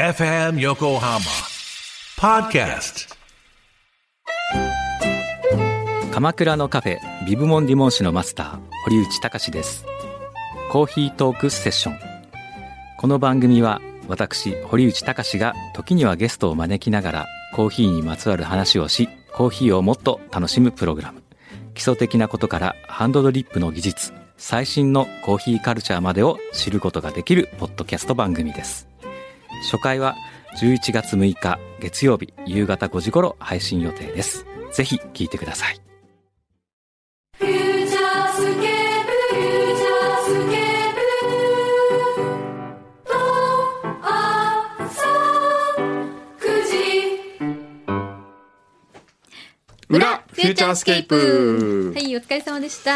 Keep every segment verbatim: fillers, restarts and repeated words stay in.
エフエム 横浜ポッドキャスト。 鎌倉のカフェビブモンディモン市のマスター堀内隆です。コーヒートークセッション。この番組は私堀内隆が時にはゲストを招きながらコーヒーにまつわる話をし、コーヒーをもっと楽しむプログラム。基礎的なことからハンドドリップの技術、最新のコーヒーカルチャーまでを知ることができるポッドキャスト番組です。初回はじゅういちがつむいか月曜日夕方ごじ頃配信予定です。ぜひ聞いてください。 フューチャースケープ、フューチャースケープと朝くじ裏フューチャースケープ。 はい、お疲れ様でした。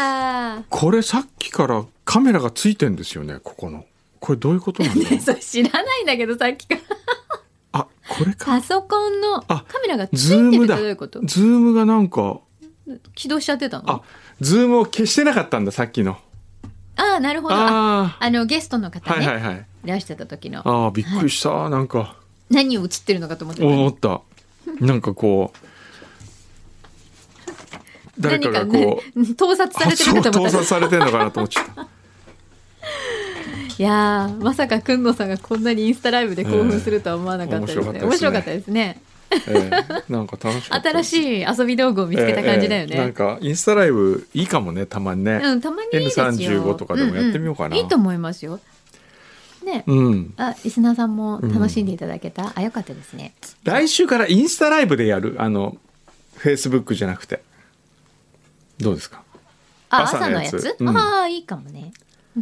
これさっきからカメラがついてんですよね。ここのこれどういうことなんだろうそれ知らないんだけど、さっきからあ、これか。 パソコンのカメラがついズームだ。 てるってどういうこと？ ズームがなんか起動しちゃってたの？ あ、ズームを消してなかったんだ、さっきの。 ああ、なるほど。ああのゲストの方ね、はいはいはい、いらしてた時の。 ああ、びっくりした、はい、なんか何を映ってるのかと思ってた、ね、 思ったなんかこう誰かがこう、ね、 盗撮されてるかと思った。 盗撮されてるのかなと思っちゃったいやまさかくんのさんがこんなにインスタライブで興奮するとは思わなかったですね。面白かったですね。 えー、なんか楽しかった。 新しい遊び道具を見つけた感じだよね。 えーえー、なんかインスタライブいいかもね、たまにね。 うん、たまにいいですよ。 エヌさんじゅうご とかでもやってみようかな。 うんうん、いいと思いますよ。ね、うん、あ、リスナーさんも楽しんでいただけた。うん、あ、よかったですね。 来週からインスタライブでやる、あのフェイスブックじゃなくて。どうですか？ あ、朝のやつ。朝のやつ、うん、ああ、いいかもね。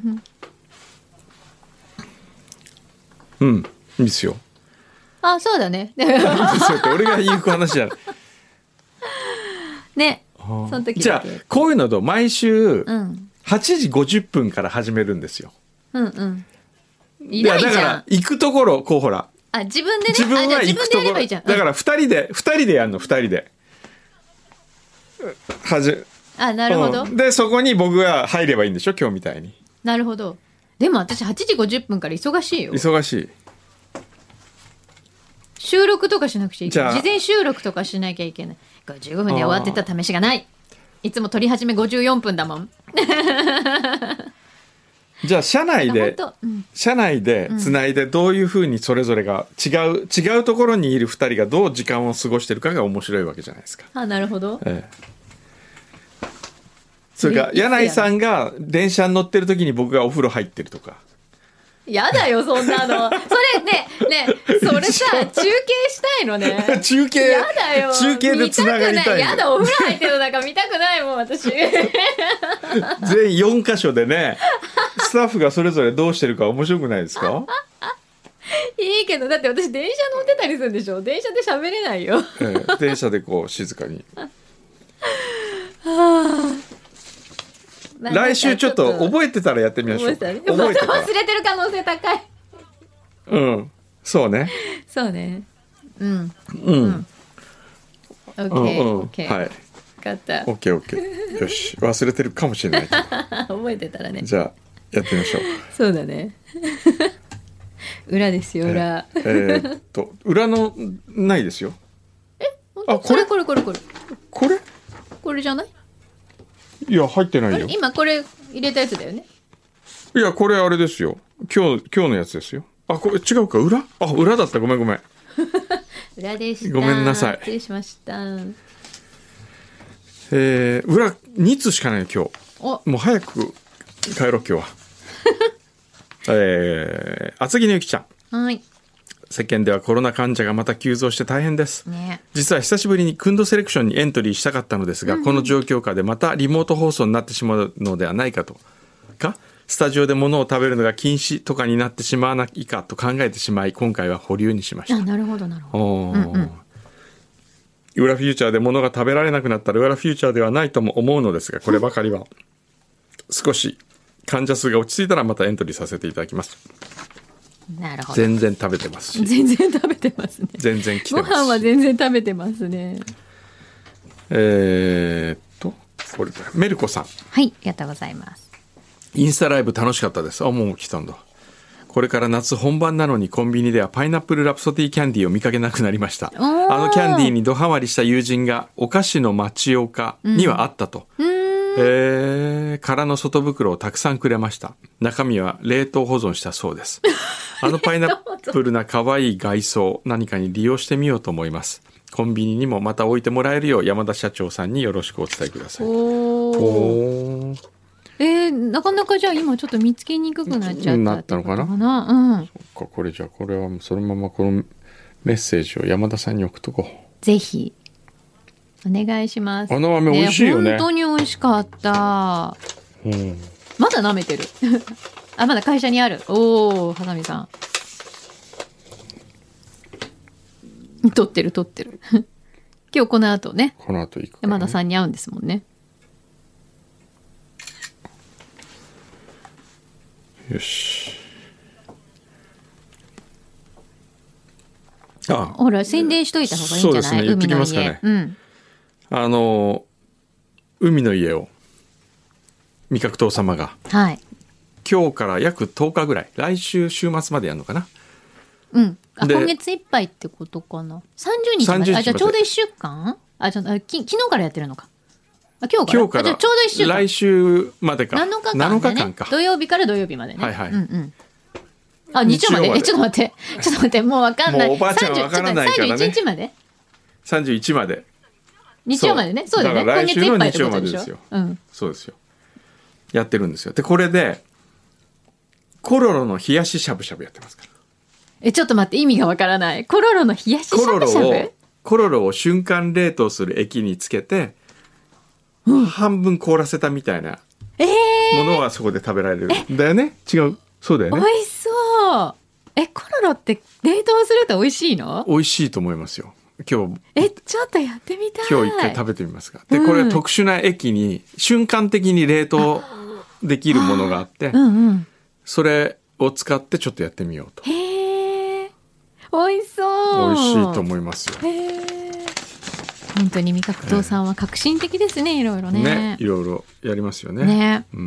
うん、いいですよ。 あ、そうだね。 ですよって俺が言う話じゃない。 ね。その時じゃあこういうのと毎週はちじごじゅっぷんから始めるんですよ。うんうん。いないじゃん。いやだから行くところこうほら。 あ、自分でね。 自分は行くところ。だからふたりでふたりでやるのふたりで。はじ。 あ、なるほど、うん、 でそこに僕が入ればいいんでしょ、今日みたいに。 なるほど。でも私はちじごじゅっぷんから忙しいよ。 忙しい。 収録とかしなくちゃいけない。事前収録とかしなきゃいけない。じゅうごふんで終わってた試しがない。いつも撮り始めごじゅうよんぷんだもんじゃあ社内で、うん、社内でつないでどういうふうにそれぞれが違う、違うところにいるふたりがどう時間を過ごしてるかが面白いわけじゃないですか。 あ、なるほど、ええ、 それから柳井さんが電車に乗ってる時に僕がお風呂入ってるとか。 やだよそんなの。それねねそれさ中継したいのね。 中継やだよ。 中継でつながりたい。 やだ、お風呂入ってるのなんか見たくないもん私。全員よんか所でねスタッフがそれぞれどうしてるか面白くないですか？ いいけどだって私電車乗ってたりするんでしょ。電車で喋れないよ、 ええ、電車でこう静かにはあ来週ちょっと覚えてたらやってみましょう。覚えてたら忘れてる可能性高い。 うんそうねそうねうんうんうん OK OK はい分かった OK OK よし忘れてるかもしれないけど覚えてたらね。 じゃあやってみましょう。 そうだね裏ですよ裏。 えー、えー、っと裏のないですよ。 えあこれこれこれこれこれこれじゃない？ いや入ってないよ。 今これ入れたやつだよね。 いやこれあれですよ。今日今日のやつですよ。あこれ違うか裏？あ裏だった。ごめんごめん。 裏でした。 ごめんなさい。 失礼しました。 えー、裏につしかないよ今日。もう早く帰ろう今日は。えー、厚木のゆきちゃん。はい。世間ではコロナ患者がまた急増して大変です、ね、実は久しぶりにクンドセレクションにエントリーしたかったのですが、うんうん、この状況下でまたリモート放送になってしまうのではないかとかスタジオで物を食べるのが禁止とかになってしまわないかと考えてしまい今回は保留にしました。 あなるほどなるほど、うんうん、 裏フューチャーで物が食べられなくなったら裏フューチャーではないとも思うのですがこればかりは少し患者数が落ち着いたらまたエントリーさせていただきます。 なるほど。 全然食べてますし。 全然食べてますね。 全然来てますし。 ご飯は全然食べてますね。 えー、っとこれメルコさん。 はい、ありがとうございます。 インスタライブ楽しかったです。あもう来たんだ。 これから夏本番なのにコンビニではパイナップルラプソディキャンディーを見かけなくなりました。あのキャンディーにドハマりした友人がお菓子の町岡にはあったと、うんえー、空の外袋をたくさんくれました。中身は冷凍保存したそうです。あのパイナップルな可愛い外装、何かに利用してみようと思います。コンビニにもまた置いてもらえるよう山田社長さんによろしくお伝えください。おおえー、なかなかじゃあ今ちょっと見つけにくくなっちゃったなったのかな、うん、そっか。これじゃあこれはそのままこのメッセージを山田さんに送っとこう。 ぜひお願いします。 あの飴美味しいよね。 本当に美味しかった、うん、まだ舐めてるあ、まだ会社にある。おお、はさみさん取ってる取ってる今日この後ね、 この後行くからね、山田さんに会うんですもんね。 よし。 あ、ほら宣伝しといた方がいいんじゃない？そうですね、 言ってきますかね。うん、あの海の家を味覚党様が、はい、今日から約とおかぐらい、来週週末までやるのかな。 うん。あ、今月いっぱいってことかな。さんじゅうにちまで。あ、じゃあちょうどいっしゅうかん？あ、じゃあき昨日からやってるのか。あ、今日から。今日から。じゃあちょうどいっしゅうかん。 来週までか。 なのかかん、ね、なのかかんか。土曜日から土曜日までね。 はいはい。 うんうん。あ、日曜まで。え、ちょっと待って。ちょっと待って。もうわかんない。 もうおばあちゃんはわからないからね。 さんじゅういちにちまで。 さんじゅういちまで。 日曜までね。そうだよね。 だから来週の日曜までですよ。うん。そうですよ。やってるんですよ。で、これでコロロの冷やししゃぶしゃぶやってますから。 え、ちょっと待って、意味がわからない。コロロの冷やししゃぶしゃぶ。コロロをコロロを瞬間冷凍する液につけて、うん、半分凍らせたみたいなものはそこで食べられる、えー、だよね。違う、そうだよね。 美味しそう。え、コロロって冷凍すると美味しいの？ 美味しいと思いますよ。今日え、ちょっとやってみたい。 今日一回食べてみますか。で、これは特殊な液に瞬間的に冷凍できるものがあって、うんうん、それを使ってちょっとやってみようと。 へー、美味しそう。 美味しいと思いますよ。 へー、本当に味覚党さんは革新的ですね。いろいろね。 ね、いろいろやりますよね。 ね、 うん、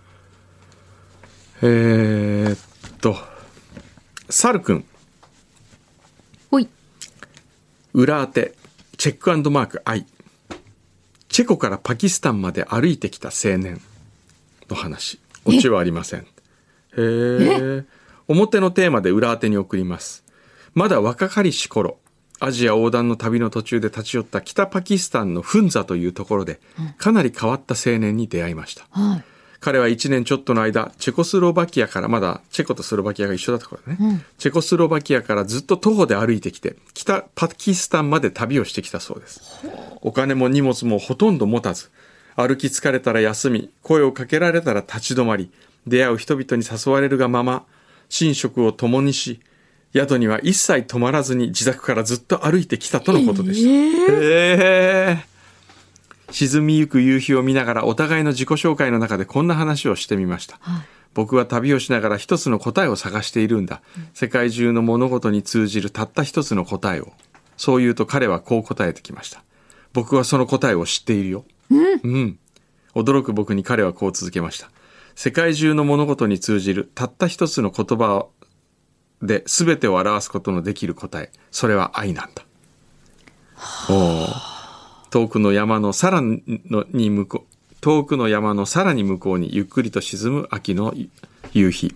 えー、っとサルくん。 ほい。 裏当てチェック&マーク I。 チェコからパキスタンまで歩いてきた青年の話。オチはありません。へえ。表のテーマで裏当てに送ります。まだ若かりし頃、アジア横断の旅の途中で立ち寄った北パキスタンのフンザというところで、かなり変わった青年に出会いました。はい、彼はいちねんちょっとの間、チェコスロバキアから、まだチェコとスロバキアが一緒だった頃ね、うん、チェコスロバキアからずっと徒歩で歩いてきて、北パキスタンまで旅をしてきたそうです。お金も荷物もほとんど持たず、歩き疲れたら休み、声をかけられたら立ち止まり、出会う人々に誘われるがまま、寝食を共にし、宿には一切泊まらずに自宅からずっと歩いてきたとのことでした。えーえー、沈みゆく夕日を見ながらお互いの自己紹介の中でこんな話をしてみました。はい、僕は旅をしながら一つの答えを探しているんだ。うん、世界中の物事に通じるたった一つの答えを。そう言うと彼はこう答えてきました。僕はその答えを知っているよ。うん、うん。驚く僕に彼はこう続けました。世界中の物事に通じるたった一つの言葉で全てを表すことのできる答え、それは愛なんだ。お遠くの山のさらに向こう、遠くの山のさらに向こうにゆっくりと沈む秋の夕日。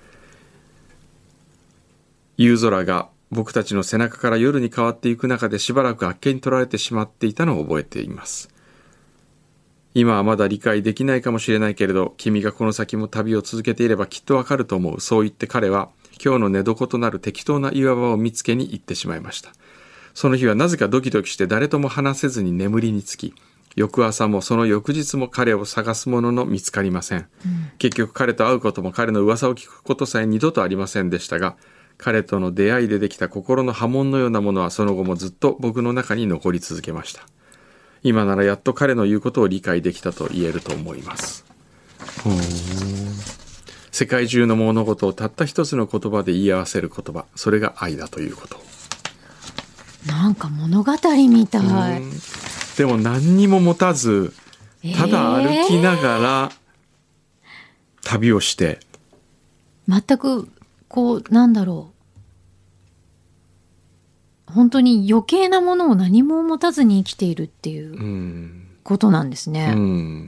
夕空が僕たちの背中から夜に変わっていく中でしばらくあっけに取られてしまっていたのを覚えています。今はまだ理解できないかもしれないけれど、君がこの先も旅を続けていればきっとわかると思う。そう言って彼は今日の寝床となる適当な岩場を見つけに行ってしまいました。その日はなぜかドキドキして誰とも話せずに眠りにつき、翌朝もその翌日も彼を探すものの見つかりません。うん、結局彼と会うことも彼の噂を聞くことさえ二度とありませんでしたが、彼との出会いでできた心の波紋のようなものはその後もずっと僕の中に残り続けました。今ならやっと彼の言うことを理解できたと言えると思います。ほー、世界中の物事をたった一つの言葉で言い合わせる言葉、それが愛だということ。 なんか物語みたい。 でも何にも持たず、ただ歩きながら旅をして、 えー、全くこうなんだろう、本当に余計なものを何も持たずに生きているっていうことなんですね。 うん、うん、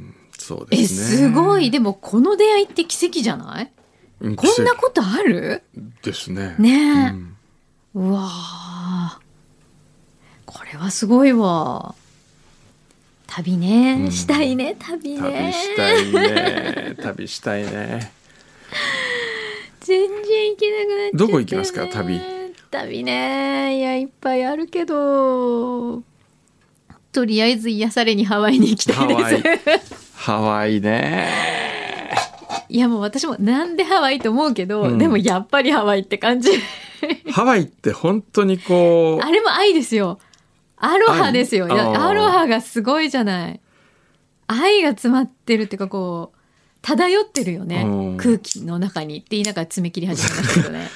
そうですね。 えすごい。でもこの出会いって奇跡じゃない？こんなことある？ ですね。 ねえ、うん、うわー、これはすごいわ。旅ね、うん、したいね、旅ね。 旅したいね。旅したいね。 全然行けなくなっちゃったよね。 どこ行きますか、旅。 旅ね、いやいっぱいあるけど、とりあえず癒されにハワイに行きたいです。ハワイ、 ハワイね。 いやもう私もなんでハワイと思うけど、うん、でもやっぱりハワイって感じ。 ハワイって本当にこう、 あれも愛ですよ。アロハですよ。いやアロハがすごいじゃない。愛が詰まってるっていうか、こう漂ってるよね、うん、空気の中にって言いながら爪切り始めましたけどね。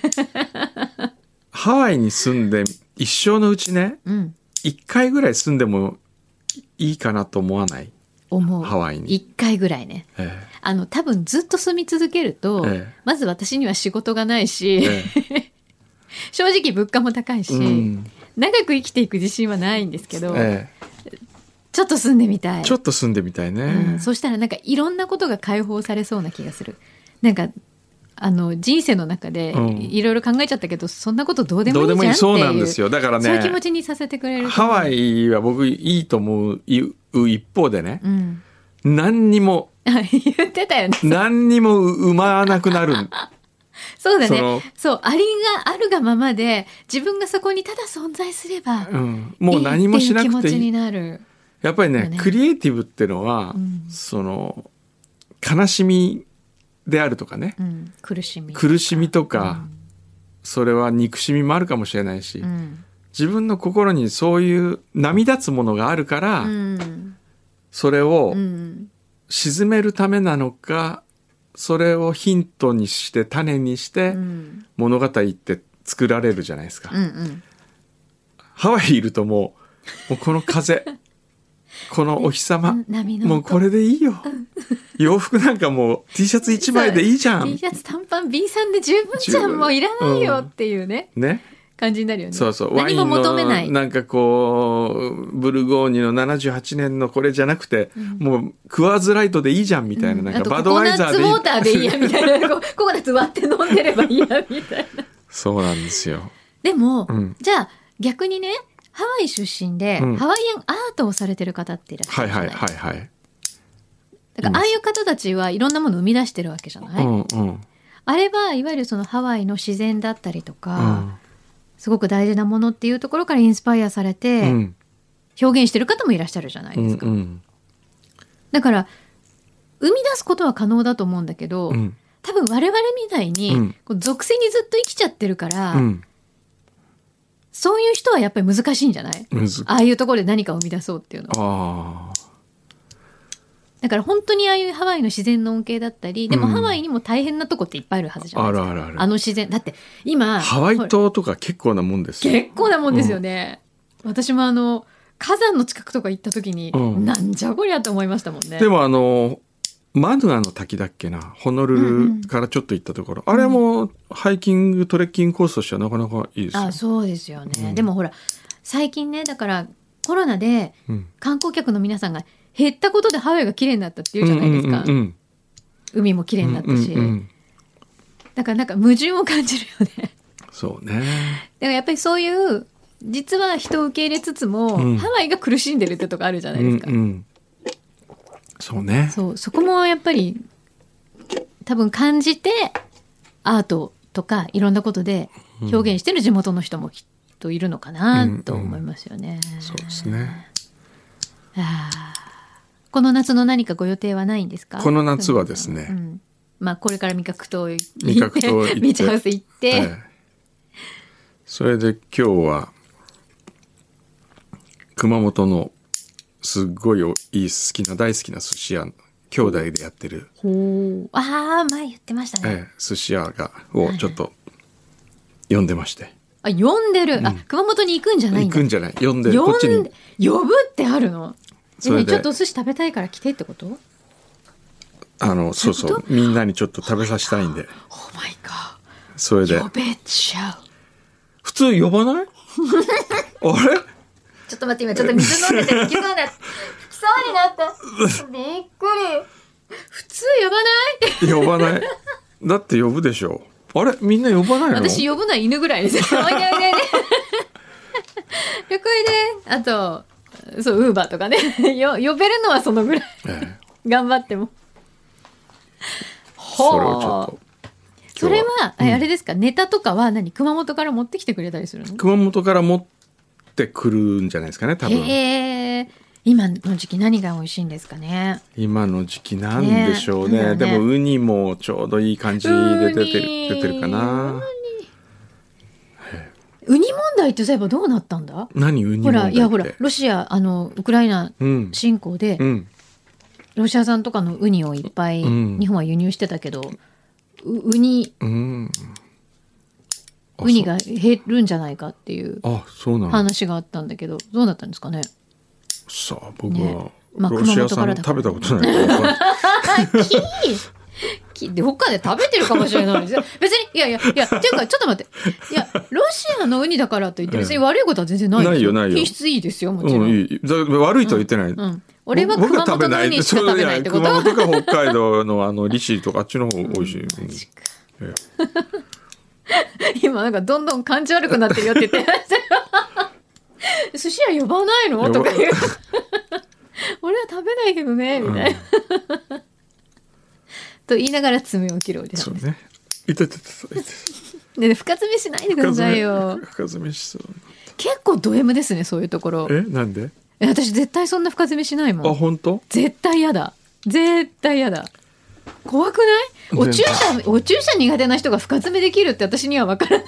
ハワイに住んで一生のうちね、うん、いっかいぐらい住んでもいいかなと思わない？ 思う。 ハワイにいっかいぐらいね、ええ、あの多分ずっと住み続けると、ええ、まず私には仕事がないし、ええ、正直物価も高いし、うん、長く生きていく自信はないんですけど、ええ、ちょっと住んでみたい。 ちょっと住んでみたいね、 うん、そしたらなんかいろんなことが解放されそうな気がする。なんかあの人生の中でいろいろ考えちゃったけど、うん、そんなことどうでもいいじゃんっていう、 そうなんですよ。だからね、 そういう気持ちにさせてくれる。 ハワイは僕いいと思う一方でね、うん、何にも言ってたよね。 何にも生まなくなる。 そうだね。そう、ありがあるがままで自分がそこにただ存在すれば、うん、 もう何もしなくていい気持ちになる。 やっぱり ね, ねクリエイティブってのは、うん、その悲しみであるとかね、うん、苦しみ苦しみとか、うん、それは憎しみもあるかもしれないし、うん、自分の心にそういう波立つものがあるから、うん、それを沈めるためなのか、それをヒントにして種にして物語って作られるじゃないですか、うんうん、ハワイいるともう、もうこの風このお日様、もうこれでいいよ。洋服なんかもう T シャツいちまいでいいじゃん。 T シャツ短パン B さんで十分じゃん、もういらないよっていうね、うん、ね感じになるよね。 そうそう、何も求めない。ワインのなんかこうブルゴーニュのななじゅうはちねんのこれじゃなくて、うん、もうクワーズライトでいいじゃんみたいな、うん、なんかバドワイザーでいい、 ココナッツウォーターでいいやみたいな。ココナッツ割って飲んでればいいやみたいな。 そうなんですよ。 でも、うん、じゃあ逆にね、ハワイ出身で、うん、ハワイアンアートをされてる方っていらっしゃるじゃない。はいはいはいはい。だからああいう方たちはいろんなものを生み出してるわけじゃない、うんうん、あれはいわゆるそのハワイの自然だったりとか、うん、すごく大事なものっていうところからインスパイアされて、うん、表現してる方もいらっしゃるじゃないですか、うんうん、だから生み出すことは可能だと思うんだけど、うん、多分我々みたいに、うん、こう属性にずっと生きちゃってるから、うん、そういう人はやっぱり難しいんじゃない？ああいうところで何かを生み出そうっていうのは。あ、だから本当にああいうハワイの自然の恩恵だったり、でもハワイにも大変なとこっていっぱいあるはずじゃないですか、うん、あるあるある。あの自然だって今ハワイ島とか結構なもんですよ。 結構なもんですよね、うん、私もあの火山の近くとか行った時に、うん、なんじゃこりゃと思いましたもんね。 でもあのマヌアの滝だっけな、ホノルルからちょっと行ったところ、うんうん、あれもハイキングトレッキングコースとしてはなかなかいいですよ。 あ、そうですよね、うん、でもほら最近ね、だからコロナで観光客の皆さんが減ったことでハワイが綺麗になったっていうじゃないですか、うんうんうん、海も綺麗になったし、うんうんうん、だからなんか矛盾を感じるよね。 そうね。 だからやっぱりそういう実は人を受け入れつつも、うん、ハワイが苦しんでるってとこあるじゃないですか、うんうん、 そうね。 そう、そこもやっぱり多分感じてアートとかいろんなことで表現してる地元の人もきっといるのかなと思いますよね、 うんうん、そうですね。 あ、この夏の何かご予定はないんですか？ この夏はですね、うん、 まあこれから味覚島行って味覚島行ってビーチハウス行って、ええ、 それで今日は熊本のすっごいいい好きな大好きな寿司屋、兄弟でやってる、 ほう、ああ前言ってましたね、 ええ、寿司屋がをちょっと呼んでまして、 はいはい、あ、呼んでる、うん、あ、熊本に行くんじゃないんだ。 行くんじゃない、呼んでる、こっちに呼ぶってあるの。それで、ね、ちょっとお寿司食べたいから来てってこと？ あのそうそう、みんなにちょっと食べさせたいんで。 オーマイガー。 それで呼べちゃう。 普通呼ばない？あれ？ ちょっと待って、今ちょっと水飲んでて吹きそうになった。吹きそうになった。びっくり。普通呼ばない？ 呼ばない。だって呼ぶでしょ。あれみんな呼ばないの？ 私呼ぶのは犬ぐらいですよ。おいでおいでおいで。旅行で、あと、そう、ウーバーとかね。よ呼べるのはそのぐらい。ええ、頑張っても。 それをちょっと。 それは、うん、あれですか、ネタとかは何、熊本から持ってきてくれたりするの？ 熊本から持ってくるんじゃないですかね、多分。 へー、今の時期何が美味しいんですかね。 今の時期なんでしょう ね, ね, ねでもウニもちょうどいい感じで出てる出てるかな。 ウニ問題ってそういえばどうなったんだ？ 何ウニ問題って？ほらいやほらロシアあのウクライナ侵攻で、うんうん、ロシア産とかのウニをいっぱい日本は輸入してたけど、うん、ウニ、うん、ウニが減るんじゃないかっていう話があったんだけど、どうなったんですかね。 さあ僕は、ね、まあ、ロシア産食べたことないからキーどっかで食べてるかもしれないですよ。別にいやいやいやっていうかちょっと待っていやロシアのウニだからといって別に悪いことは全然ないですよ。ないよないよ。品質いいですよもちろん。うん、いい悪いとは言ってない。うんうん、 俺は熊本のウニしか食べないってこと。 熊本か北海道のあの利尻とかあっちの方美味しい。うん、マジか。 今なんかどんどん感じ悪くなってるよって言ってましたよ。寿司屋呼ばないのとか言う。俺は食べないけどねみたいな。うんと言いながら爪を切るおじさんです。そうね。 いたたたた。 ね深爪しないでくださいよ。 深爪しそう。 結構ド M ですねそういうところ。 えなんで？ え私絶対そんな深爪しないもん。 あ本当？ 絶対やだ。絶対やだ。怖くない？お注射お注射苦手な人が深爪できるって私には分からない。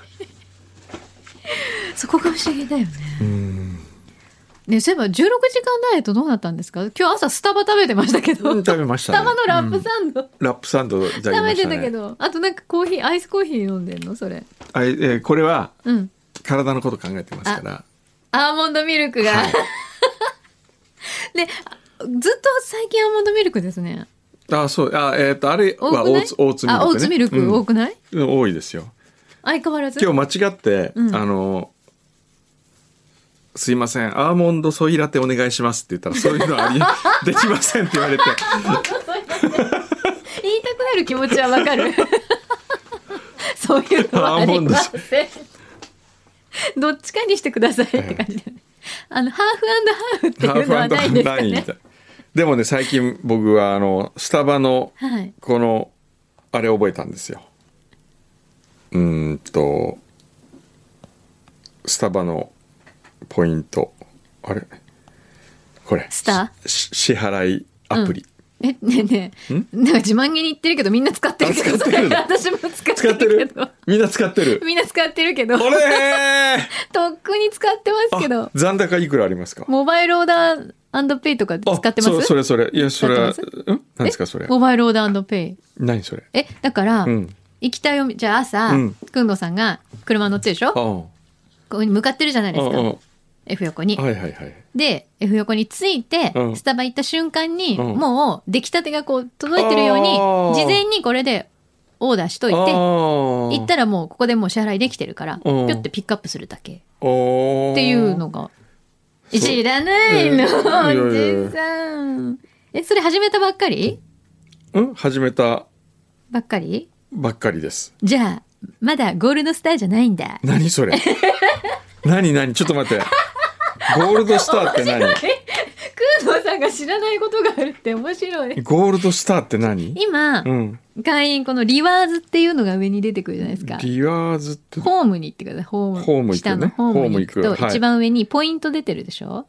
そこが不思議だよね。うんね、そういえばじゅうろくじかんダイエットどうなったんですか？今日朝スタバ食べてましたけど、 うん、食べましたね。 スタバのラップサンド、うん、 ラップサンドいただきましたね。 食べてたけど、あとなんかコーヒーアイスコーヒー飲んでんのそれ？ あ、えー、これは、うん、体のこと考えてますから。 アーモンドミルクが、はい、ね、ずっと最近アーモンドミルクですね。 あ、そう、あ、えっ、ー、とあれはオーツオーツミルク、ね、 あ、オーツミルク多くない？ うん、多いですよ。 相変わらず。 今日間違って、うん、あの。すいませんアーモンドソイラテお願いしますって言ったらそういうのありできませんって言われて言いたくなる気持ちはわかる。そういうのはありません。どっちかにしてくださいって感じで、ね、あのハーフアンドハーフっていうのはないんですかね。 でもね最近僕はあのスタバのこの、はい、あれ覚えたんですよ。うーんとスタバのポイントあれこれスター支払いアプリ、 うん、えねえねえなんか自慢げに言ってるけどみんな使ってるけど私も使ってるけどみんな使ってるみんな使ってるけどこれとっくに使ってますけど残高いくらありますか？ モバイルオーダーペイとか使ってます？ そ, それそれいやそれはん何ですかそれモバイルオーダーペイ何それえだから、うん、行きたいおじゃあ朝、うん、くんどさんが車乗ってるでしょ、ここに向かってるじゃないですか、F 横に、 はいはいはい、 で F 横に着いて、うん、スタバ行った瞬間に、うん、もう出来たてがこう届いてるように事前にこれでオーダーしといて行ったらもうここでもう支払いできてるからピュッてピックアップするだけっていうのが知らないの、えー、おじさんえそれ始めたばっかり？ うん始めたばっかりばっかりです。 じゃあまだゴールドスターじゃないんだ。 何それ何何ちょっと待ってゴールドスターって何？ クーノさんが知らないことがあるって面白い。 ゴールドスターって何？ 今、うん、会員このリワーズっていうのが上に出てくるじゃないですか。 リワーズってホームに行ってください。ホーム、 ホーム行くね、 下のホームに行くと一番上にポイント出てるでしょ、はい、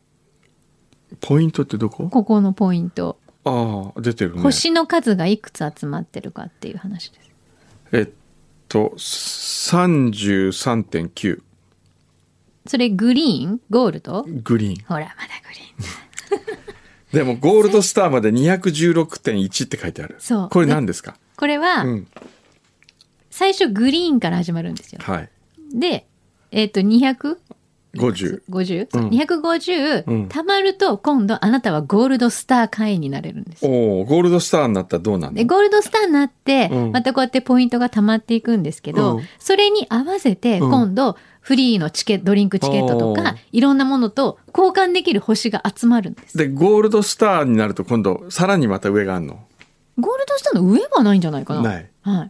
ポイントってどこ？ ここのポイント。 ああ出てるね。 星の数がいくつ集まってるかっていう話です。 えっと さんじゅうさんてんきゅう。 それグリーン？ゴールド？ グリーン。 ほらまだグリーンでもゴールドスターまで にひゃくじゅうろくてんいち って書いてある。そう。これ何ですか？ これは、うん、最初グリーンから始まるんですよ。 はい。 で、えっとにひゃくごじゅう。 ごじゅう、 うん、 にひゃくごじゅう、うん、貯まると今度あなたはゴールドスター会員になれるんですよ。 おー、ゴールドスターになったらどうなんだ。 でゴールドスターになって、 うん、 またこうやってポイントが貯まっていくんですけど、うん、それに合わせて今度、フリーのチケット、ドリンクチケットとかいろんなものと交換できる星が集まるんです。 でゴールドスターになると今度さらにまた上があるの。 ゴールドスターの上はないんじゃないかな。 ない、 はい、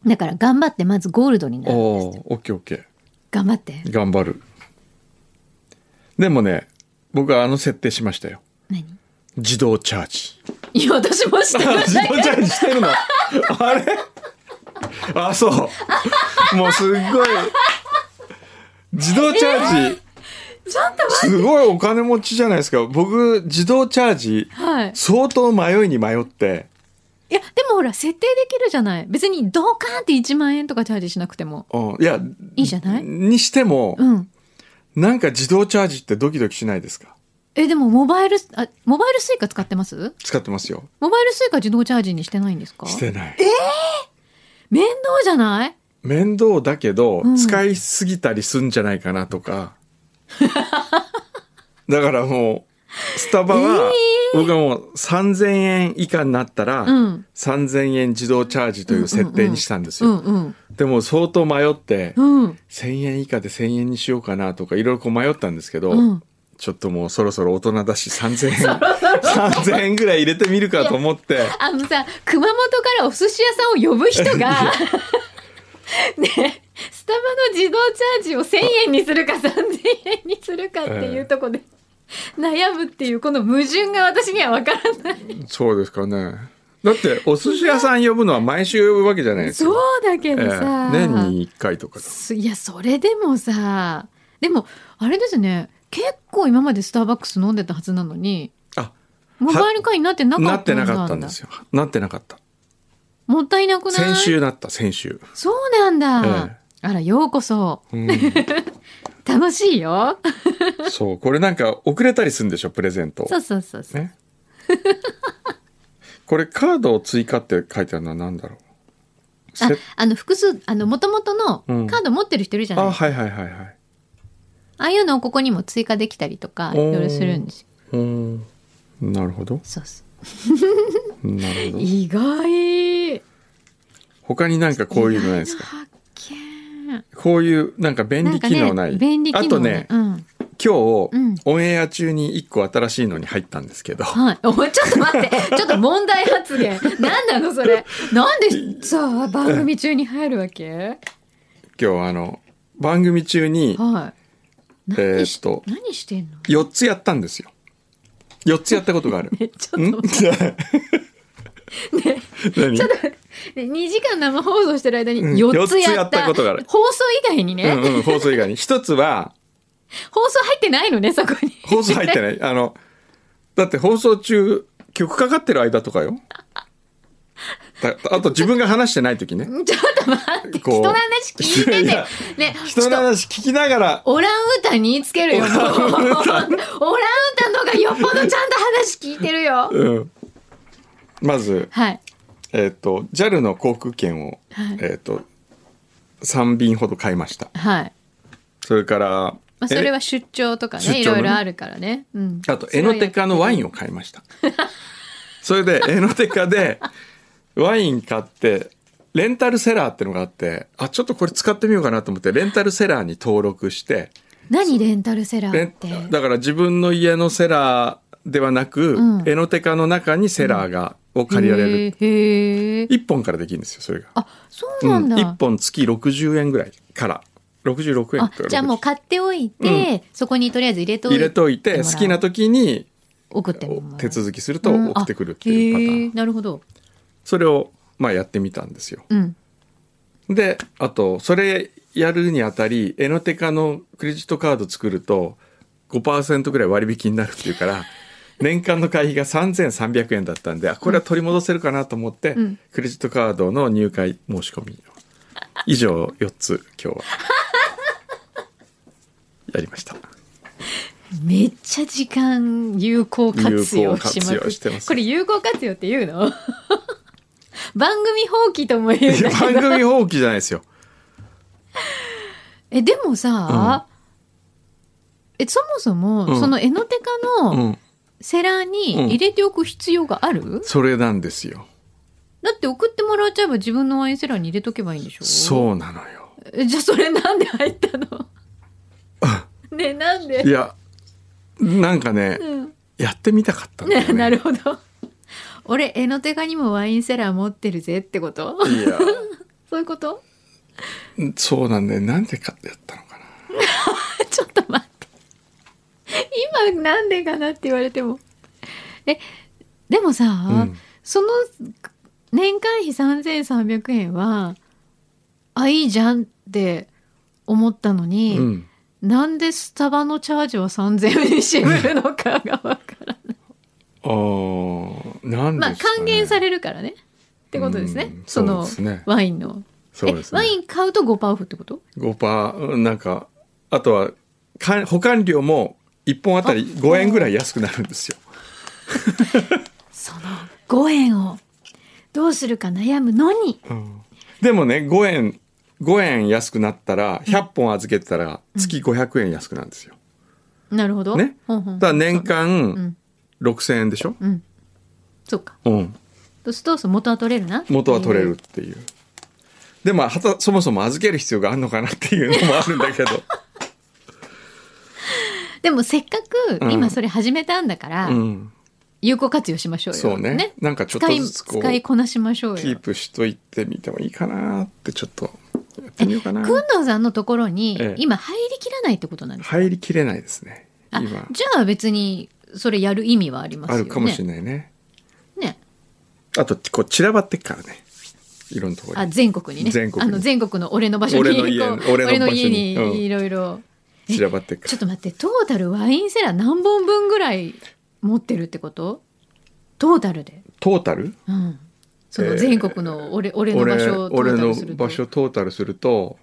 だから頑張ってまずゴールドになるんです。 おー、オッケーオッケー、 頑張って頑張る。でもね、僕はあの設定しましたよ。 何？ 自動チャージ。 いや私もしてる。 自動チャージしてるのあれあ、そうもうすっごい自動チャージ、 えー、ちょっと待って、 すごいお金持ちじゃないですか。僕自動チャージ、 はい、 相当迷いに迷って。 いやでもほら設定できるじゃない。別にドーカーンっていちまんえんとかチャージしなくても、 うん、いやいいじゃない。 にしても、 うん、 なんか自動チャージってドキドキしないですか。 えでもモバイルあモバイルスイカ使ってます？ 使ってますよ。 モバイルスイカ自動チャージにしてないんですか？ してない。 えー、面倒じゃない？ 面倒だけど、 うん、 使いすぎたりすんじゃないかなとかだからもうスタバは、えー、僕はもうさんぜんえん以下になったら、うん、さんぜんえん自動チャージという設定にしたんですよ、うんうんうん、でも相当迷って、うん、せんえん以下でせんえんにしようかなとかいろいろこう迷ったんですけど、うん、ちょっともうそろそろ大人だしさんぜんえんさんぜんえんぐらい入れてみるかと思って。 あのさ、熊本からお寿司屋さんを呼ぶ人がね、スタバの自動チャージをせんえんにするかさんぜんえんにするかっていうところで、えー、悩むっていうこの矛盾が私には分からない。 そうですかね。だってお寿司屋さん呼ぶのは毎週呼ぶわけじゃないですか。 そうだけどさ、えー、 年にいっかいとかだ。いやそれでもさ、でもあれですね、結構今までスターバックス飲んでたはずなのに、あ、モバイル会員になってなかったんだ。 なってなかったんですよ。なってなかった。 もったいなくない？ 先週だった、先週。 そうなんだ、ええ、あらようこそ、うん、楽しいよそう、これなんか遅れたりするんでしょ、プレゼント。 そうそうそうそう、ね、 これカードを追加って書いてあるのは何だろう。 あ、あの複数、あの元々のカード持ってる人いるじゃないですか、 うん、あ、はいはいはいはい。 ああいうのをここにも追加できたりとかいろいろするんですよ。 うん、なるほど。 そうそうなるほど。 意外。 他になんかこういうのないですか？こういうなんか便利機能ない？ なんかね、便利機能、 あとね、うん、今日、うん、オンエア中にいっこ新しいのに入ったんですけど、 はい、お前ちょっと待ってちょっと問題発言なんなのそれ。なんでさ番組中に入るわけ？ 今日あの番組中に、はい、えー、っと何してんの？ よっつやったんですよ。よっつやったことがある。 ね、ちょっと待ってね、 何？ ちょっと待って、にじかん生放送してる間によっつやった、うん、 ことがある。 放送以外にね、 うんうん、放送以外に一つは放送入ってないのね、そこに。 放送入ってない。あのだって放送中曲かかってる間とかよ。あと自分が話してない時ね。 ちょっと待って、人の話聞いてて、ね、 人の話聞きながらオランウータンに言いつけるよ。オランウータンの方がよっぽどちゃんと話聞いてるよ、うん、 まず、はい、えっと ジャル の航空券を、はい、えっとさんびんほど買いました、はい、それから、まあ、それは出張とかね、いろいろあるからね、うん、 あとエノテカのワインを買いましたそれでエノテカでワイン買ってレンタルセラーってのがあって、あ、ちょっとこれ使ってみようかなと思ってレンタルセラーに登録して。 何レンタルセラーって？ だから自分の家のセラーではなく、うん、エノテカの中にセラーが、うん、を借りられる。へー。いっぽんからできるんですよ、それが。 あ、そうなんだ。 うん、いっぽん月ろくじゅうえんぐらいからろくじゅうろくえんから。 あ、じゃあもう買っておいて、うん、そこにとりあえず入れといて入れといて好きな時に送っても手続きすると送ってくるっていうパターン、 うん、なるほど。それをまあやってみたんですよ、うん、であとそれやるにあたりエノテカのクレジットカード作ると ごパーセント ぐらい割引になるっていうから年間の会費がさんぜんさんびゃくえんだったんで、あ、これは取り戻せるかなと思って、うん、クレジットカードの入会申し込み以上よっつ今日はやりました。 めっちゃ時間有効活用しまく有効活用してます。 これ有効活用って言うの番組放棄とも言うんだけど。 番組放棄じゃないですよ。 えでもさ、 えそもそも、うん、そのエノテカのセラーに入れておく必要がある、うん、 それなんですよ。 だって送ってもらっちゃえば自分のワインセラーに入れとけばいいんでしょ。 そうなのよ。 えじゃあそれなんで入ったのねえなんで。 いやなんかね、うん、やってみたかったんだよね。 なるほど。俺エノテカにもワインセラー持ってるぜってこと。いやそういうこと。 そうなんだよ。なんでかってやったのかなちょっと待って今なんでかなって言われてもえでもさ、うん、その年間費さんぜんさんびゃくえんはあいいじゃんって思ったのに、うん、なんでスタバのチャージはさんぜんえんに絞るのかがわからないあーなんですかね。まあ還元されるからねってことですね、うん、そのそ、ね、ワインのそうですね、ワイン買うと ごパーセント オフってこと？ ごパーセント なんかあとはか保管料もいっぽんあたりごえんぐらい安くなるんですよそのごえんをどうするか悩むのに、 うん、でもねごえんごえん安くなったらひゃっぽん預けてたら月ごひゃくえん安くなるんですよ、 うん、なるほどね。だから年間ろくせんえんでしょ、うん、 そうか、うん、そうすると元は取れるな元は取れるっていう。でもはたそもそも預ける必要があるのかなっていうのもあるんだけどでもせっかく今それ始めたんだから、うん、有効活用しましょうよ。 そう ね, ねなんかちょっとずつこう使いこなしましょうよ。 キープしといてみてもいいかなってちょっとやってみようかな。 くんどうさんのところに今入りきらないってことなんですか？ 入りきれないですね今。 じゃあ別にそれやる意味はありますよね。 あるかもしれないね。 ねあとこう散らばってっからねいろんなところに。 あ全国にね。全国にあの全国の俺の場所に俺の家俺の家にいろいろ散らばってっから。 ちょっと待ってトータルワインセラー何本分ぐらい持ってるってこと？トータルで。 トータル？ うん。その全国の俺、えー、俺の場所をトータルすると。 俺の場所トータルすると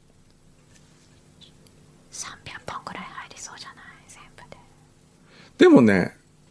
さんびゃっぽんぐらい入りそうじゃない全部で。 でもね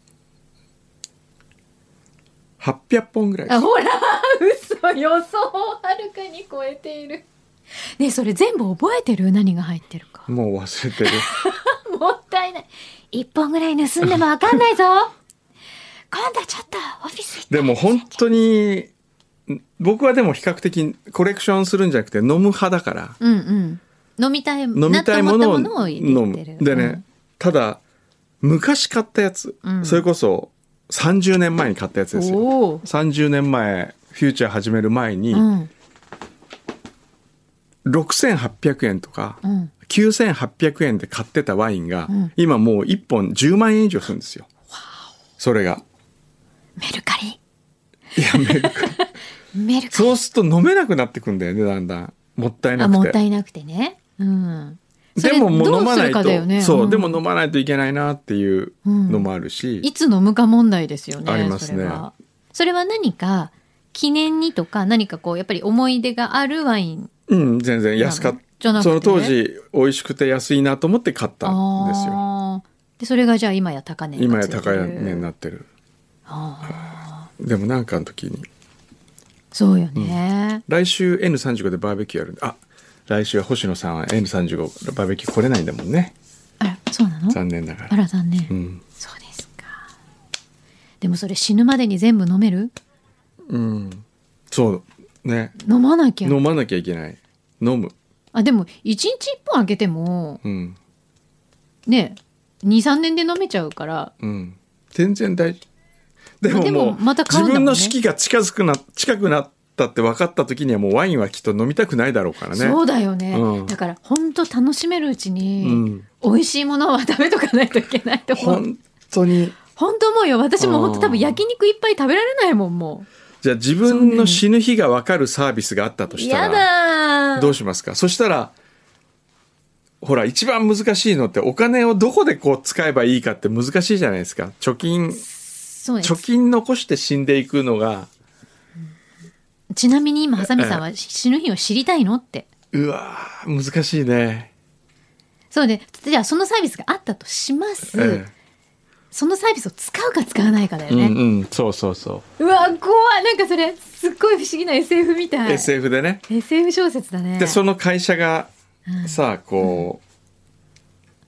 はっぴゃっぽんぐらい。 あほら嘘予想をはるかに超えている。ねえそれ全部覚えてる？何が入ってるか。 もう忘れてるもったいない。いっぽんぐらい盗んでも分かんないぞ今度ちょっとオフィス行って。 でも本当に僕はでも比較的コレクションするんじゃなくて飲む派だから、 うんうん、飲みたい飲みたいものを飲む。 でね、うん、ただ昔買ったやつ、うん、それこそさんじゅうねんまえに買ったやつですよ。さんじゅうねんまえフューチャー始める前に、うん、ろくせんはっぴゃくえんとか、うん、きゅうせんはっぴゃくえんで買ってたワインが、うん、今もういっぽんじゅうまんえん以上するんですよ。それがメルカリ。 いやメルカリメルカリ。 そうすると飲めなくなってくんだよねだんだん。もったいなくて。 あもったいなくてね。うん。 でももう飲まないと、 ね、 そう、 うん、 でも飲まないといけないなっていうのもあるし、 うん、いつ飲むか問題ですよね。 ありますね。 それは、それは何か記念にとか何かこうやっぱり思い出があるワイン。 うん、全然安かった。その当時美味しくて安いなと思って買ったんですよ。 でそれがじゃあ今や高値になってる。 今や高値になってる。あでもなんかの時にそうよね、 うん、来週 エヌさんじゅうご でバーベキューやるんで。あ来週は星野さんは エヌさんじゅうご バーベキュー来れないんだもんね。 あらそうなの？ 残念ながら。 あら残念、 うん、 そうですか。でもそれ死ぬまでに全部飲める？ うんそうね。 飲まなきゃ飲まなきゃいけない。飲む。 あでもいちにちいっぽん開けても、 うん、 ね にさんねんで飲めちゃうから、 うん、全然大丈夫。でももうまた買うんだもんね。自分の式が近づくな近くなったって分かった時にはもうワインはきっと飲みたくないだろうからね。 そうだよね、うん、だから本当楽しめるうちに、うん、美味しいものは食べとかないといけないと思う。 本当に本当思うよ。私も本当多分焼肉いっぱい食べられないもん。もうじゃあ自分の死ぬ日が分かるサービスがあったとしたらやだどうしますか？そしたらほら一番難しいのってお金をどこでこう使えばいいかって難しいじゃないですか。貯金そうです。 貯金残して死んでいくのが、 うん、ちなみに今ハサミさんは死ぬ日を知りたいのって。 うわ難しいね。 そうでじゃあそのサービスがあったとします、ええ、そのサービスを使うか使わないかだよね。 うんうんそうそうそう。 うわ怖い。なんかそれすっごい不思議な エスエフ みたい。 エスエフ でねエスエフ 小説だね。 でその会社がさ、うん、こ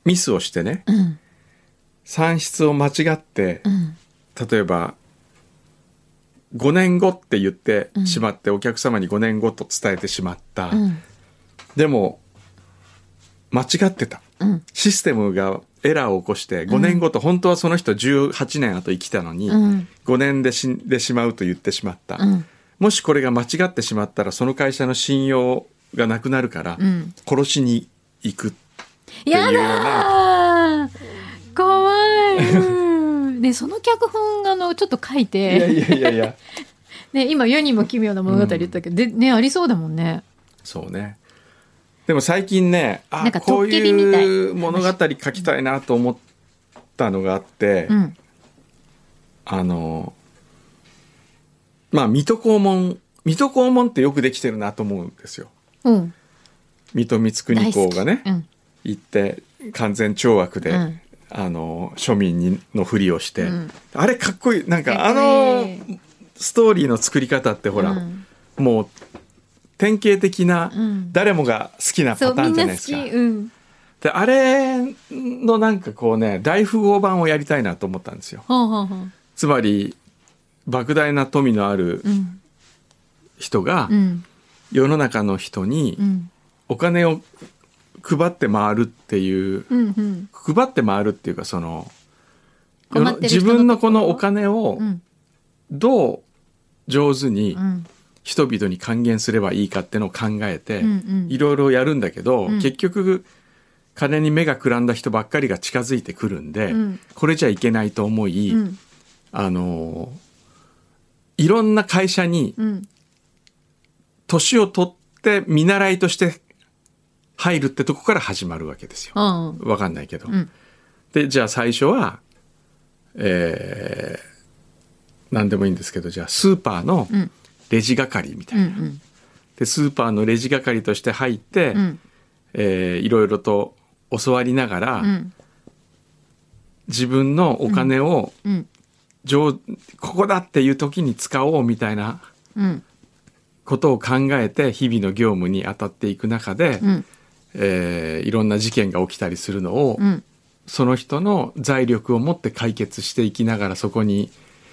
ミスをしてね、 うん、 算出を間違って、 うん、 例えばごねんごって言ってしまって、うん、お客様にごねんごと伝えてしまった、うん、でも間違ってた、うん、システムがエラーを起こしてごねんごと、本当はその人じゅうはちねん後生きたのに、うん、ごねんで死んでしまうと言ってしまった、うん、もしこれが間違ってしまったらその会社の信用がなくなるから、うん、殺しに行くっていうような。 やだー怖い、うん、ね、その脚本あのちょっと書いていやいやいやいやね、今世にも奇妙な物語言ったけど、うん、でね、ありそうだもんね。 そうね。でも最近ね、あ、なんかこういう物語書きたいなと思ったのがあって、うん、あのまあ水戸黄門水戸黄門ってよくできてるなと思うんですよ、うん、水戸光圀公がね、うん、行って完全懲悪で、うん、あの庶民にのふりをして、うん、あれかっこいい。なんかあのストーリーの作り方ってほら、うん、もう典型的な誰もが好きなパターンじゃないですか、うん、うん、であれのなんかこうね大富豪版をやりたいなと思ったんですよ。ほうほうほう。つまり莫大な富のある人が世の中の人にお金を配って回るっていう、うんうん、配って回るっていうか、その自分のこのお金をどう上手に人々に還元すればいいかっていうのを考えていろいろやるんだけど、うん、結局金に目がくらんだ人ばっかりが近づいてくるんで、うん、これじゃいけないと思い、うん、あのいろんな会社に年を取って見習いとして入るってとこから始まるわけですよ。わかんないけど、うん、でじゃあ最初は、えー、何でもいいんですけど、じゃあスーパーのレジ係みたいな、うんうん、でスーパーのレジ係として入って、うん、えー、いろいろと教わりながら、うん、自分のお金を、うん、上ここだっていう時に使おうみたいなことを考えて日々の業務に当たっていく中で、うん、えー、いろんな事件が起きたりするのを、うん、その人の財力を持って解決していきながらそこに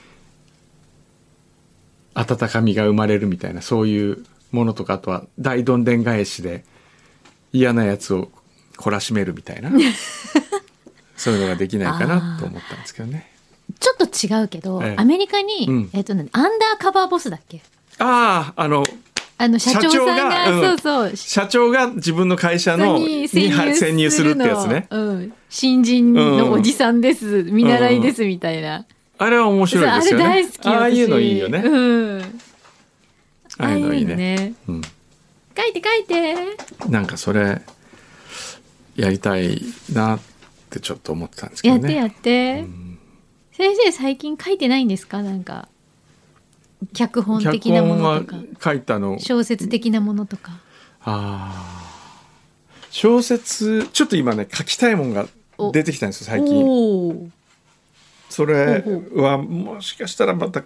温かみが生まれるみたいな、そういうものとか、あとは大どんでん返しで嫌なやつを懲らしめるみたいなそういうのができないかなと思ったんですけどね。 ちょっと違うけど、ええ、アメリカに、うん、えーとね、アンダーカバーボスだっけ。 ああ、あのあの社長さんが、うん、そうそう、 社長が自分の会社のに潜入するってやつね、 うん、新人のおじさんです、うん、見習いですみたいな、 あれは面白いですよね。 あれ大好き。 ああいうのいいよね、 うん、 ああいうのいいね、 ね、うん、書いて書いて。 なんかそれやりたいなってちょっと思ってたんですけどね。 やってやって、うん、先生最近書いてないんですか。なんか脚本的なものとか、 書いたの小説的なものとか。 あ、小説ちょっと今ね書きたいものが出てきたんですよ最近。お、それはもしかしたらまた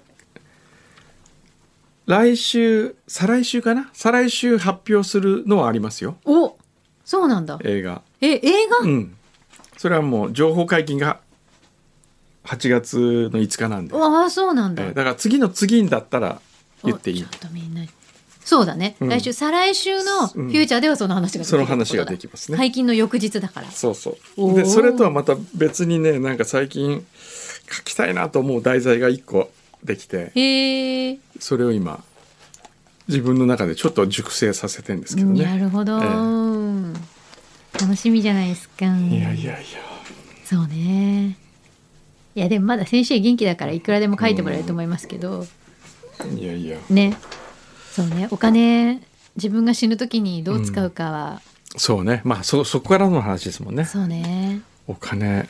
来週再来週かな、再来週発表するのはありますよ。 お、そうなんだ。 映画。 え、映画？ うん。それはもう情報解禁がはちがつのいつかなんで。 ああ、そうなんだ。 だから次の次だったら言っていい。ちょっとみんな。 そうだね、うん、来週再来週のフューチャーではその話ができる、うん、 その話ができますね。 解禁の翌日だから。 そうそう。でそれとはまた別にね、なんか最近書きたいなと思う題材がいっこできて、へー、それを今自分の中でちょっと熟成させてるんですけどね。 なるほど、えー、楽しみじゃないですか。いやいやいや、 そうね。いやでもまだ先生元気だからいくらでも書いてもらえると思いますけど、 うん、いやいやね、そうね、お金自分が死ぬ時にどう使うかは、 うん、そうね、まあ そ, そこからの話ですもんね。 そうね、 お金、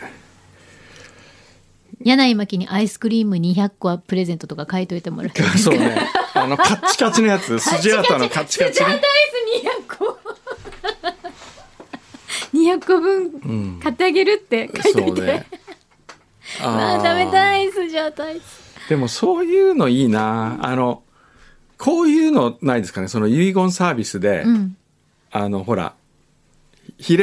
柳井真紀にアイスクリームにひゃっこはプレゼントとか書いといてもらえる。 そうね、あのカッチカチのやつスジャータのカッチカチね、スジャータアイスにひゃっこにひゃっこぶん買ってあげるって書いといて、うん、そうね、ああ、食べたいスジャータアイス。 でもそういうのいいな、あのこういうのないですかね、その遺言サービスで、うん、あのほら比例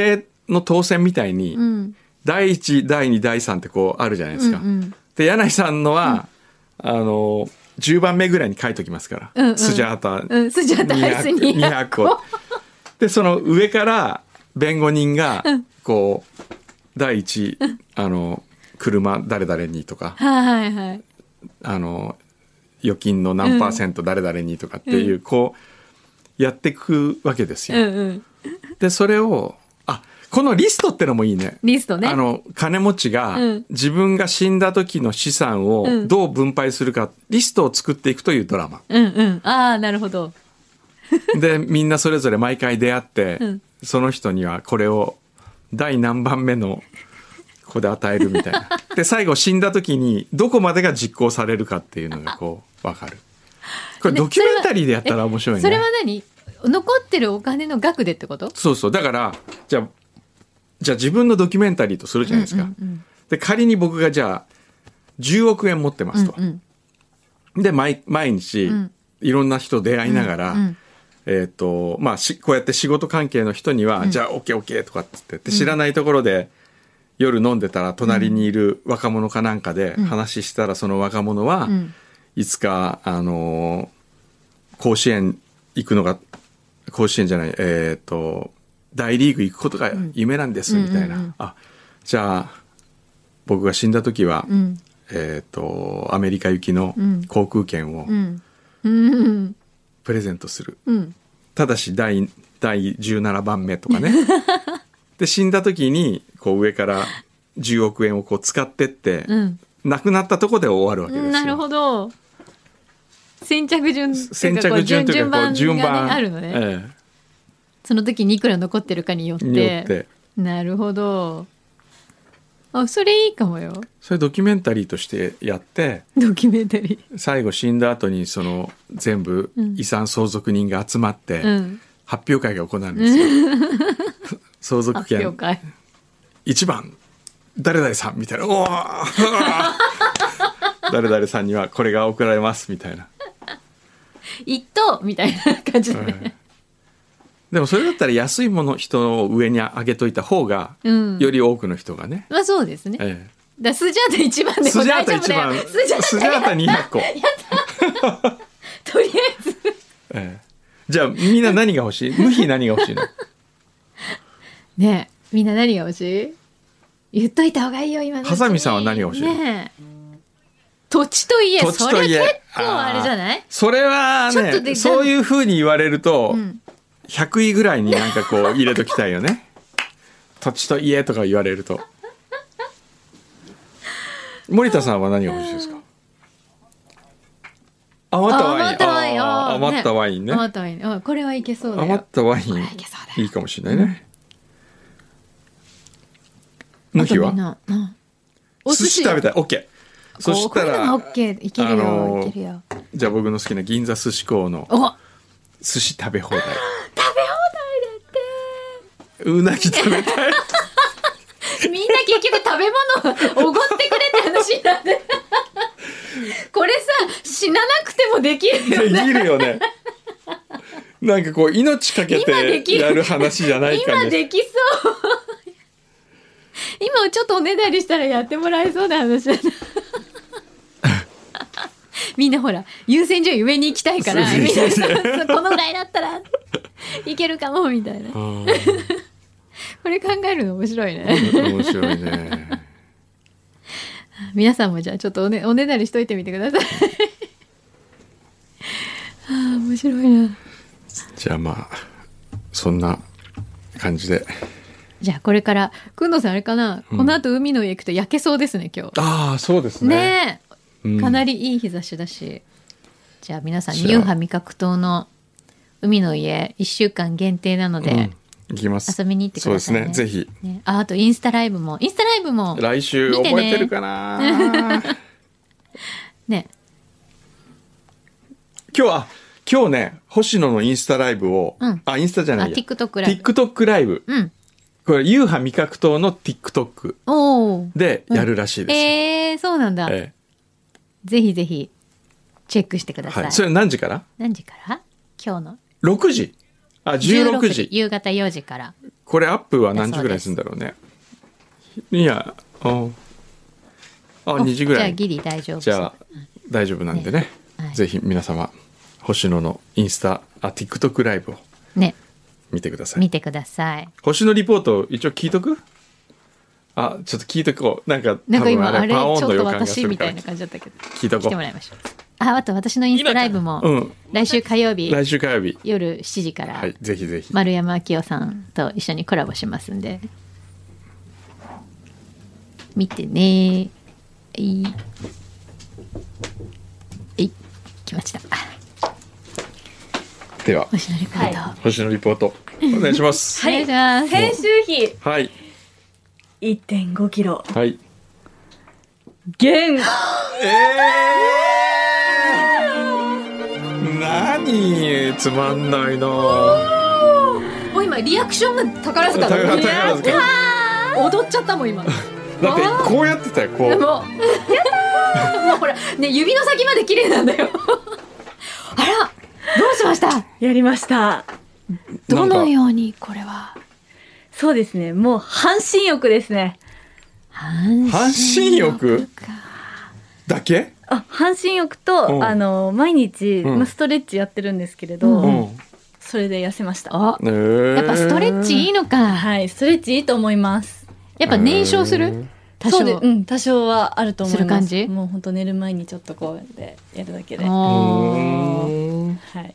の当選みたいに、 うん、 だいいちだいにだいさんってこうあるじゃないですか、 うんうん、 で柳井さんのは、うん、あのじゅうばんめぐらいに書いときますから、 うんうん、 スジャータ、 うん、スジャータハイスにひゃくこでその上から弁護人がこう、うん、だいいち、うん、あの車誰々にとか、 はいはい、 あの預金の何パーセント誰々にとかっていう、うん、こうやっていくわけですよ、 うんうん、 でそれをあこのリストってのもいいね。 リストね。 あの金持ちが自分が死んだ時の資産をどう分配するか、うん、リストを作っていくというドラマ。 うんうん。ああなるほど。 でみんなそれぞれ毎回出会って、うん、その人にはこれを第何番目のここで与えるみたいな。で最後死んだ時にどこまでが実行されるかっていうのがこう分かる。これドキュメンタリーでやったら面白いね。 それは何？残ってるお金の額でってこと？ そうそうだからじゃあじゃあ自分のドキュメンタリーとするじゃないですか、うんうんうん、で仮に僕がじゃあじゅうおくえん持ってますと、うんうん、で 毎, 毎日いろんな人出会いながら、うんうん、えーとまあ、しこうやって仕事関係の人には、うん、じゃあ オーケーオーケー とかって言って知らないところで夜飲んでたら隣にいる若者かなんかで話したら、その若者はいつかあの甲子園行くのが甲子園じゃないえっ、ー、と大リーグ行くことが夢なんですみたいな、うんうんうんうん、あじゃあ僕が死んだ時は、うん、えっ、ー、とアメリカ行きの航空券をプレゼントする、うん、ただし第、第じゅうななばんめとかねで死んだ時にこう上からじゅうおくえんをこう使ってって、うん、亡くなったとこで終わるわけですよ。 なるほど。先着順先着順というかこう順番があるのね、 ええ、 その時にいくら残ってるかによって、 によってなるほど。あそれいいかもよ。 それドキュメンタリーとしてやってドキュメンタリー最後死んだ後にその全部遺産相続人が集まって、うん、発表会が行われるんですよ、うん、相続権いちばん誰々さんみたいなお誰々さんにはこれが贈られますみたいな一等みたいな感じで、ね、うん、 でもそれだったら安いもの人を上に上げといた方が、うん、より多くの人がね、 まあそうですね、ええ、だスジャータいちばんでも大丈夫だよ。 スジャータスジャータにひゃっこやったとりあえず、 ええ、じゃあみんな何が欲しい？無比何が欲しいの？ ねえみんな何が欲しい？言っといた方がいいよ今のうちに。 ハサミさんは何が欲しいの？ ねえ土地と家、土地と家それ結構あれじゃない？ それはねそういう風に言われると、うん、ひゃくいぐらいになんかこう入れときたいよね土地と家とか言われると。森田さんは何が欲しいですか？余ったワイン。余ったワイン。余ったワインね。 余ったワイン。これはいけそうだよ。 余ったワインいいかもしれないね。無比は、うん、お寿司食べたい。 OK。 そしたら OK いけるよ、あのー、いけるよ。 じゃあ僕の好きな銀座寿司港の寿司食べ放題。食べ放題だって。 うなぎ食べたいみんな結局食べ物おごってくれって話になってこれさ死ななくてもできるよね。 できるよね。なんかこう命かけてやる話じゃないかね。 今できそう今ちょっとおねだりしたらやってもらえそうな話だなみんなほら優先順位上に行きたいからみんなこのぐらいだったらいけるかもみたいなこれ考えるの面白いね。 面白いね皆さんもじゃあちょっとおね、おねだりしといてみてくださいあー面白いな。 じゃあまあそんな感じで、 じゃあこれからくんのさんあれかな、うん、この後海の家行くと焼けそうですね今日。 ああそうですね。 ねえ、うん、かなりいい日差しだし、じゃあ皆さんニューハ味覚島の海の家いっしゅうかん限定なので、うん、 行きます。 遊びに行ってくださいね。 そうですね、ぜひ、 ね、あ, あとインスタライブもインスタライブも来週覚えてるかなね今日は今日ね星野のインスタライブを、うん、あインスタじゃないや TikTok ライブ TikTok ライブ、うん、これユーハ味覚島の TikTok でやるらしいです、うん、 えー、そうなんだ、えー、ぜひぜひチェックしてください、はい、 それ何時から何時から今日のろくじあじゅうろくじ夕方よじからこれアップは何時ぐらいするんだろうね。いや、ああにじぐらい。 じゃあギリ大丈夫。 じゃあ大丈夫なんでね、ね、はい、ぜひ皆様星野のインスタあ TikTok ライブをね見てください。 見てください。 星野リポート一応聞いとく。あ、ちょっと聞いとこう。なんかなんか今あれちょっと私みたいな感じだったけど聞いとこう。 来てもらいましょう。あ、あと私のインスタライブも、うん、来週火曜日来週火曜日夜しちじから、 はい、ぜひぜひ丸山明夫さんと一緒にコラボしますんで見てね。えいえい来ました。 では星野リポート、はい、 星野リポートお願いしますはい、編集費はいいってんごキロはい減えー、何つまんないな。 もう今リアクションが宝塚だね。 宝塚踊っちゃったもん今。だってこうやってたよこう。もうもうほらね指の先まで綺麗なんだよ。あらどうしました？ やりました。 どのようにこれは。 そうですね、もう半身浴ですね。 半身浴だけ？ あ、半身浴と、うん、あの毎日、うん、ストレッチやってるんですけれど、うん、それで痩せました。 あ、えー、やっぱストレッチいいのか。 はい、ストレッチいいと思います。 やっぱ燃焼する？多少、 そうで、うん、多少はあると思います。する感じ？もう本当寝る前にちょっとこうやってやるだけで。はい。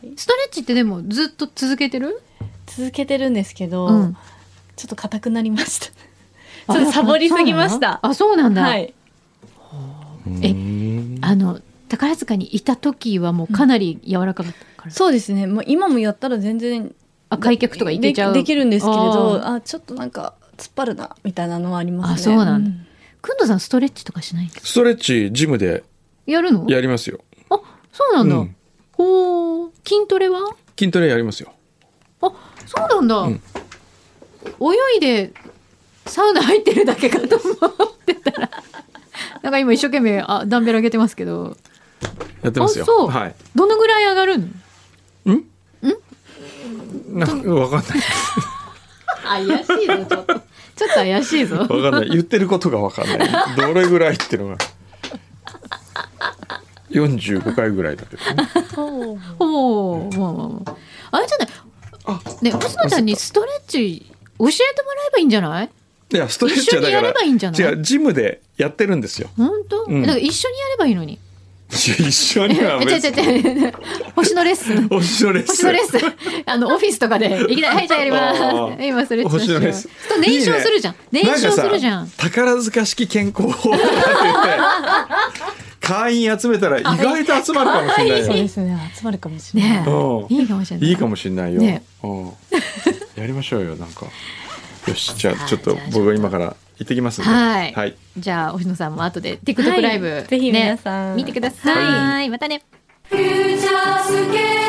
ストレッチってでもずっと続けてる？ 続けてるんですけど、うん、ちょっと硬くなりました。ちょっとサボりすぎました。 あ、そうなんだ。 はい。 え、あの宝塚にいた時はもうかなり柔らかかったから、うん、 そうですね。もう今もやったら全然あ開脚とかいけちゃうで, できるんですけれど、あちょっとなんか突っ張るなみたいなのはありますね。 あ、そうなんだ。くんどさんストレッチとかしないんですか？ ストレッチジムでやるの？ やりますよ。 あ、そうなんだ。うん、 ほう。筋トレは？ 筋トレやりますよ。 あ、そうなんだ。うん、泳いでサウナ入ってるだけかと思ってたらなんか今一生懸命あダンベル上げてますけど。 やってますよ。 あ、そう、 はい、 どのぐらい上がるの？ ん？ん？なんかわかんない怪しいぞちょっとちょっと怪しいぞ。わかんない。言ってることがわかんない。どれぐらいっていうのがよんじゅうごかいぐらいだけどね。 ほうほう、もうあれじゃない。あ、ね、星野ちゃんにストレッチ教えてもらえばいいんじゃない？ いや、ストレッチはだから一緒にやればいいんじゃない？ 違う、ジムでやってるんですよ。 本当？うん、だから一緒にやればいいのに。 一緒には別に。 違う違う違う。星野レッスン。 星野レッスン。 星野レッスン。あのオフィスとかでいきなりはいじゃあやります。今ストレッチしよう。星野レッスン。と燃焼するじゃん。燃焼するじゃん。 宝塚式健康法って言って会員集めたら意外と集まるかもしれないよ。 そうですね。集まるかもしれない。 ね、いいかもしれない。 いいかもしれないよ。ね、やりましょうよなんか。よし、じゃあちょっと僕は今から行ってきますんで。 はい。 はい、 じゃあ星野さんも後で TikTok ライブ、 はい、ぜひ皆さん、 ね、見てください。はい、またね。 フューチャースケープ